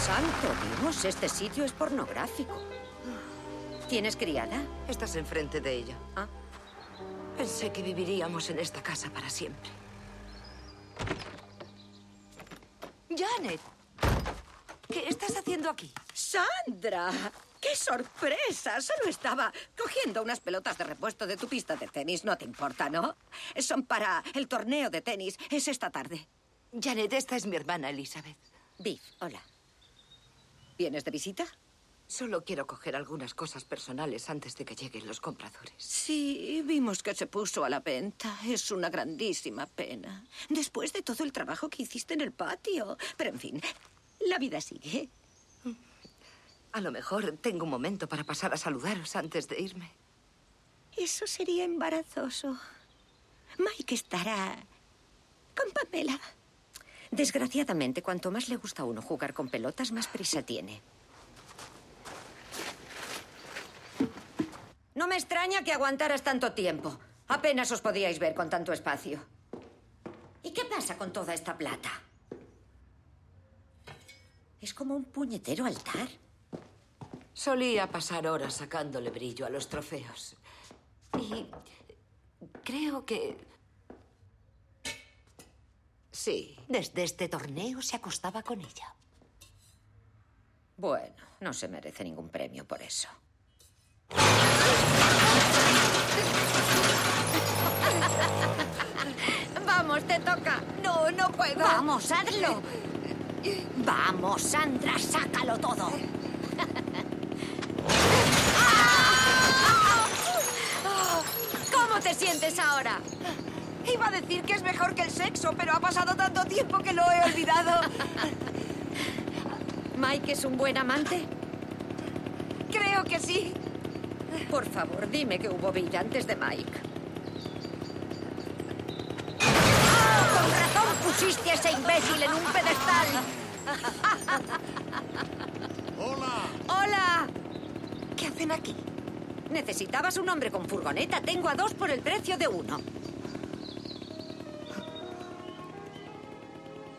Santo Dios, este sitio es pornográfico. ¿Tienes criada? Estás enfrente de ella. Ah. Pensé que viviríamos en esta casa para siempre. Janet, ¿qué estás haciendo aquí? ¡Sandra! ¡Qué sorpresa! Solo estaba cogiendo unas pelotas de repuesto de tu pista de tenis. No te importa, ¿no? Son para el torneo de tenis. Es esta tarde. Janet, esta es mi hermana Elizabeth. Viv, hola. ¿Vienes de visita? Solo quiero coger algunas cosas personales antes de que lleguen los compradores. Sí, vimos que se puso a la venta. Es una grandísima pena. Después de todo el trabajo que hiciste en el patio. Pero, en fin, la vida sigue. A lo mejor tengo un momento para pasar a saludaros antes de irme. Eso sería embarazoso. Mike estará con Pamela. Desgraciadamente, cuanto más le gusta a uno jugar con pelotas, más prisa tiene. No me extraña que aguantaras tanto tiempo. Apenas os podíais ver con tanto espacio. ¿Y qué pasa con toda esta plata? ¿Es como un puñetero altar? Solía pasar horas sacándole brillo a los trofeos. Y creo que... sí. Desde este torneo se acostaba con ella. Bueno, no se merece ningún premio por eso. Vamos, te toca. No, no puedo. ¡Vamos, hazlo! ¡Vamos, Sandra, sácalo todo! ¿Cómo te sientes ahora? Iba a decir que es mejor que el sexo, pero ha pasado tanto tiempo que lo he olvidado. ¿Mike es un buen amante? Creo que sí. Por favor, dime que hubo vida antes de Mike. ¡Con razón pusiste a ese imbécil en un pedestal! ¡Hola! ¡Hola! ¿Qué hacen aquí? Necesitabas un hombre con furgoneta. Tengo a 2 por el precio de 1.